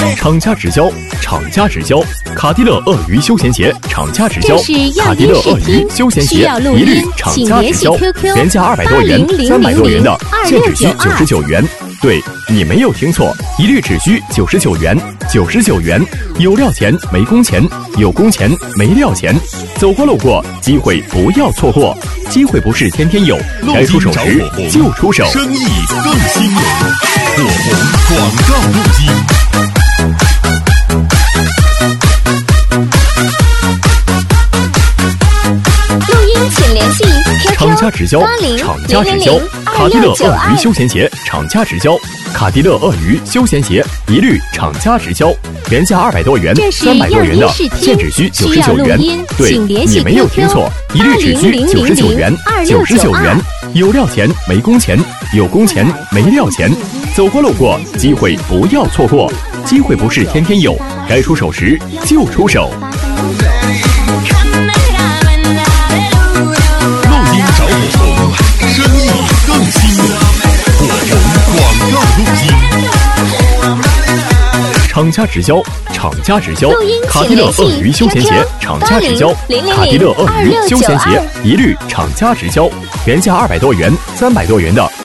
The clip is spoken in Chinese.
厂家直销，厂家直销，卡迪勒鳄鱼休闲鞋，厂家直销，卡迪勒鳄鱼休闲鞋，一律厂家直销，原价200多元，300多元的，现只需99元。对，你没有听错，一律只需99元，99元，有料钱没工钱，有工钱没料钱，走过路过，机会不要错过，机会不是天天有，该出手时就出手， 生意更新颖，火红广告路径。 请联系 QQ 厂家直销，厂家直销，卡迪勒鳄鱼休闲鞋，厂家直销，卡迪勒鳄鱼休闲鞋，一律厂家直销，原价200多元，300多元的，现只需99元。对，你没有听错，一律只需99元，99元，有料钱没工钱，有工钱没料钱，走过路过，机会不要错过，机会不是天天有，该出手时就出手。 找火红，生意更新颖，火红广告路径。 厂家直销，厂家直销，卡迪勒鳄鱼休闲鞋，厂家直销，卡迪勒鳄鱼休闲鞋，一律厂家直销，原价200多元，300多元的。